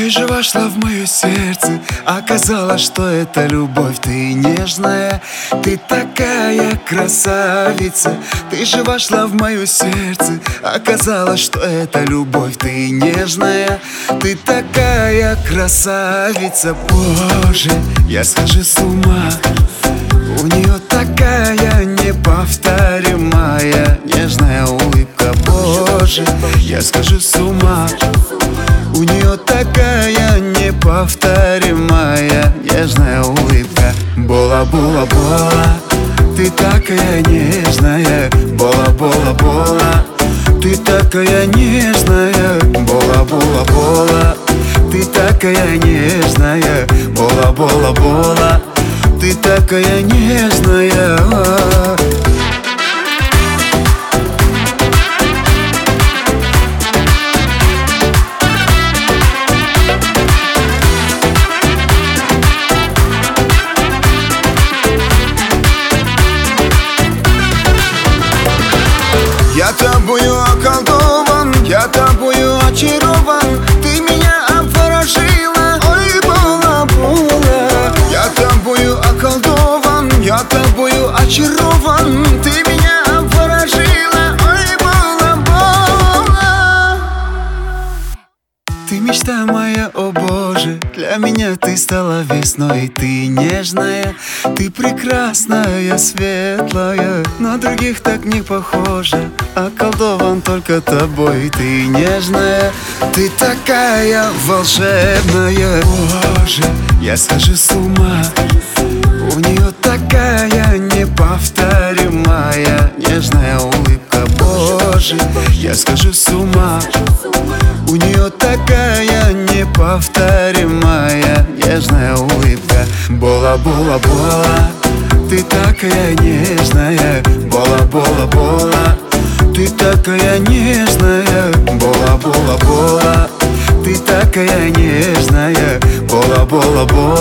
Ты же вошла в мое сердце, оказалось, что это любовь. Ты нежная, ты такая красавица. Ты же вошла в мое сердце, оказалось, что это любовь. Ты нежная, ты такая красавица. Боже, я схожу с ума. У нее такая неповторимая нежная улыбка. Боже, я схожу с ума. У нее такая неповторимая нежная улыбка. Бола-бола-бола, ты такая нежная. Бола-бола-бола, ты такая нежная. Бола-бола-бола, ты такая нежная. Бола-бола-бола, ты такая нежная. Я тобою околдован, я тобою очарован. Ты меня обворожила, ой, бола-бола. Я тобою околдован, я тобою очарован. Ты меня обворожила, ой, бола-бола. Ты мечта моя, о Боже, для меня ты стала весной. Ты нежная, ты прекрасная, светлая, на других так не похожа. Околдован только тобой. Ты нежная, ты такая волшебная. Боже, я схожу с ума. У нее такая неповторимая нежная улыбка. Боже, я схожу с ума. У нее такая неповторимая нежная улыбка. Бола-бола-бола, ты такая нежная. Бола-бола-бола, ты такая нежная. Бола-бола-бола, ты такая нежная. Бола-бола-бола.